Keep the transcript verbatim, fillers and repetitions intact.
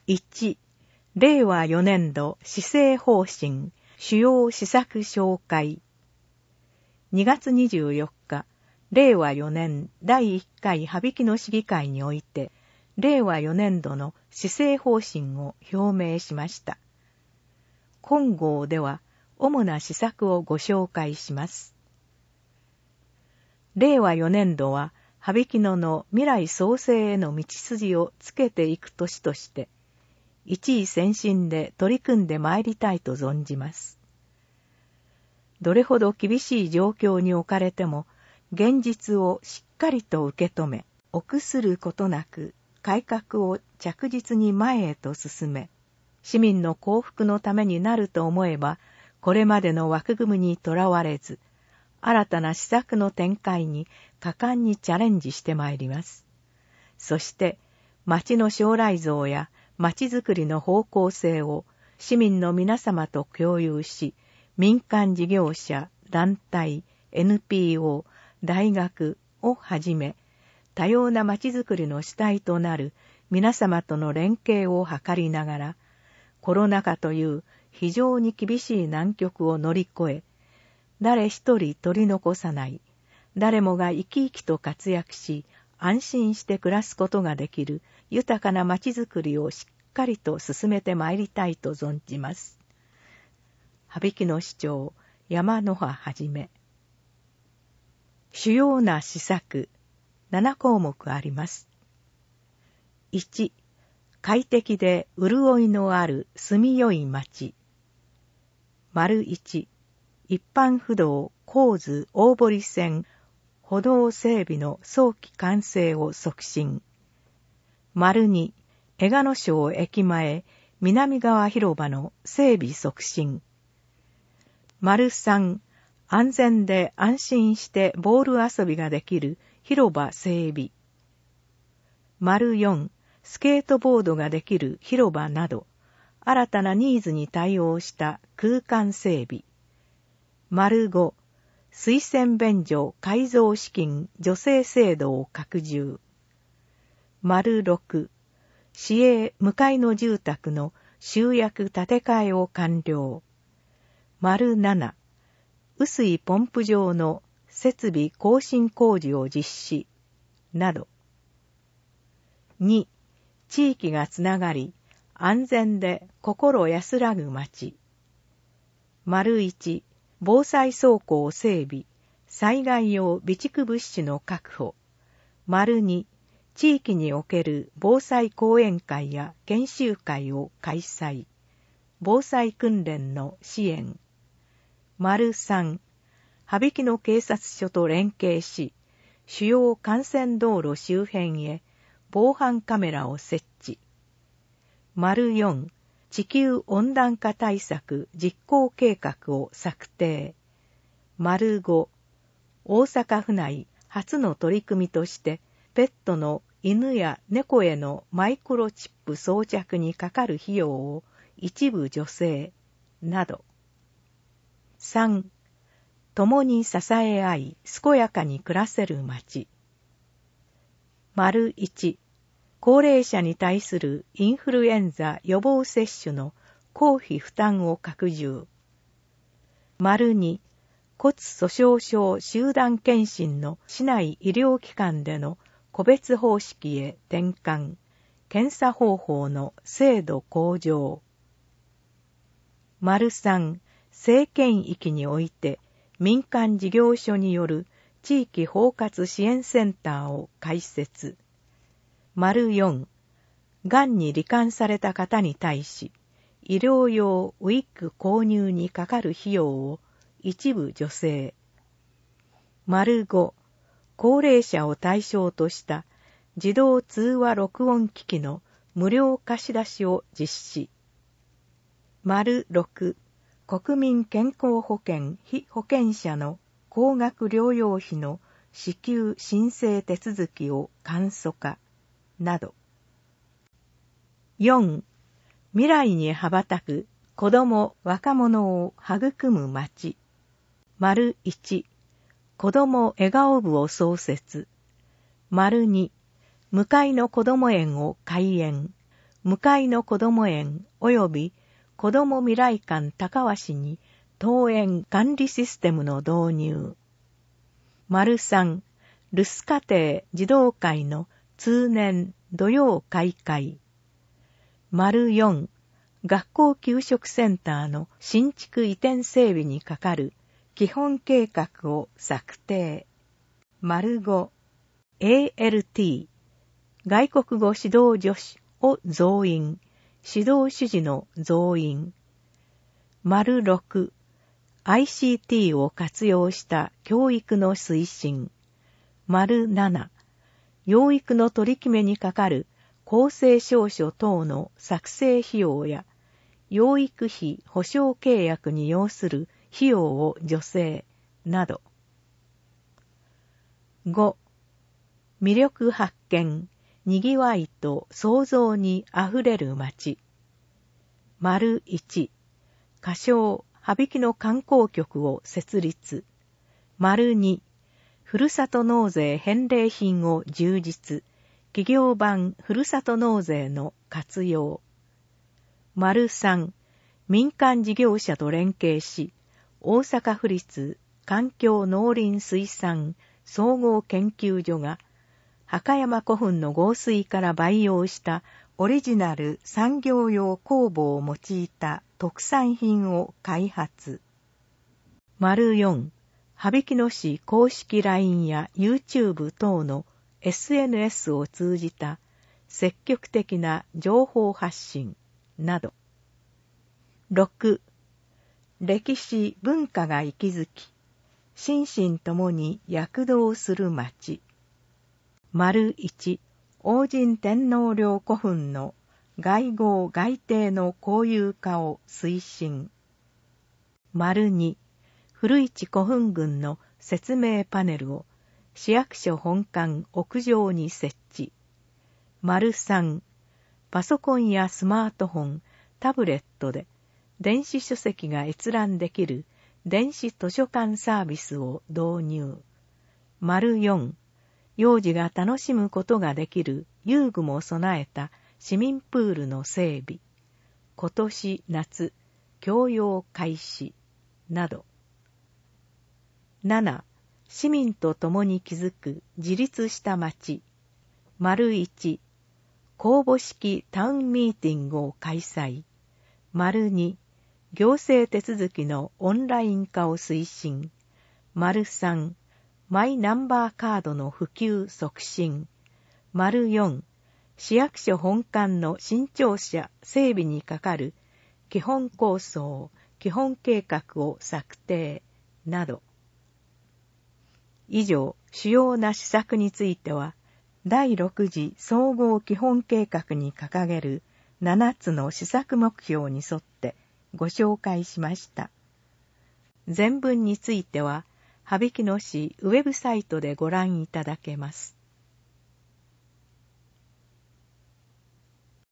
いち、れいわよねんど施政方針主要施策紹介。にがつにじゅうよっか、れいわよねんだいいっかい羽曳野市議会において、れいわよねんどの施政方針を表明しました。今号では主な施策をご紹介します。れいわよねんどは羽曳野の未来創生への道筋をつけていく年として、一意専心で取り組んでまいりたいと存じます。どれほど厳しい状況に置かれても、現実をしっかりと受け止め、臆することなく改革を着実に前へと進め、市民の幸福のためになると思えば、これまでの枠組みにとらわれず、新たな施策の展開に果敢にチャレンジしてまいります。そして、町の将来像や町づくりの方向性を市民の皆様と共有し、民間事業者、団体、エヌピーオー、大学をはじめ、多様な町づくりの主体となる皆様との連携を図りながら、コロナ禍という非常に厳しい難局を乗り越え、誰一人取り残さない、誰もが生き生きと活躍し、安心して暮らすことができる豊かな町づくりをしっかりと進めてまいりたいと存じます。羽曳野市長、山野葉はじめ。主要な施策、ななこうもくあります。いち、快適で潤いのある住みよい町。丸いち、一般不動神津大堀線歩道整備の早期完成を促進。丸に、江賀野省駅前南側広場の整備促進。丸さん、安全で安心してボール遊びができる広場整備。丸よん、スケートボードができる広場など、新たなニーズに対応した空間整備。丸ご、水洗便所改造資金助成制度を拡充。丸ろく、市営向かいの住宅の集約建て替えを完了。丸なな、雨水ポンプ場の設備更新工事を実施。など。に、地域がつながり、安全で心安らぐ町。丸いち、防災倉庫整備、災害用備蓄物資の確保。丸に、地域における防災講演会や研修会を開催。防災訓練の支援。丸さん、羽曳野警察署と連携し、主要幹線道路周辺へ防犯カメラを設置。丸よん、地球温暖化対策実行計画を策定。丸ご、大阪府内初の取り組みとして、ペットの犬や猫へのマイクロチップ装着にかかる費用を一部助成、など。さん、共に支え合い、健やかに暮らせる町。丸いち、高齢者に対するインフルエンザ予防接種の公費負担を拡充。丸に、骨粗鬆症集団検診の市内医療機関での個別方式へ転換、検査方法の精度向上。丸さん、政権域において民間事業所による地域包括支援センターを開設。丸よん、がんに罹患された方に対し、医療用ウィッグ購入にかかる費用を一部助成。丸ご、高齢者を対象とした自動通話録音機器の無料貸し出しを実施。丸ろく、国民健康保険被保険者の高額療養費の支給申請手続きを簡素化、など。よん、未来に羽ばたく子ども・若者を育む町。丸いち、子ども笑顔部を創設。丸に、向かいの子ども園を開園。 向かいの子ども園及び子ども未来館高鷲に登園管理システムの導入。丸さん、留守家庭児童会の通年土曜開会。丸よん、学校給食センターの新築移転整備にかかる基本計画を策定。丸ご、エーエルティー、外国語指導助手を増員、指導主事の増員。丸ろく、アイシーティー を活用した教育の推進。丸なな、養育の取り決めにかかる公正証書等の作成費用や養育費保証契約に要する費用を助成など。ご、魅力発見、にぎわいと創造にあふれる街。丸いち、仮称羽曳野観光局を設立。丸に、ふるさと納税返礼品を充実、企業版ふるさと納税の活用。丸さん、民間事業者と連携し、大阪府立環境農林水産総合研究所が、墓山古墳の合水から培養したオリジナル産業用酵母を用いた特産品を開発。丸よん、羽曳野市公式 ライン や YouTube 等の エスエヌエス を通じた積極的な情報発信など。ろく、歴史文化が息づき、心身ともに躍動する街。丸いち、王神天皇陵古墳の外号外邸の公有化を推進。丸に、古市古墳群の説明パネルを市役所本館屋上に設置。丸さん、パソコンやスマートフォン、タブレットで電子書籍が閲覧できる電子図書館サービスを導入。丸よん、幼児が楽しむことができる遊具も備えた市民プールの整備。今年夏、供用開始。など。なな、市民と共に築く自立した街。丸いち、公募式タウンミーティングを開催。丸に、行政手続きのオンライン化を推進。丸さん、マイナンバーカードの普及促進。丸よん、市役所本館の新庁舎整備にかかる基本構想、基本計画を策定など。以上、主要な施策については、だいろく次総合基本計画に掲げるななつの施策目標に沿ってご紹介しました。全文については、羽曳野市ウェブサイトでご覧いただけます。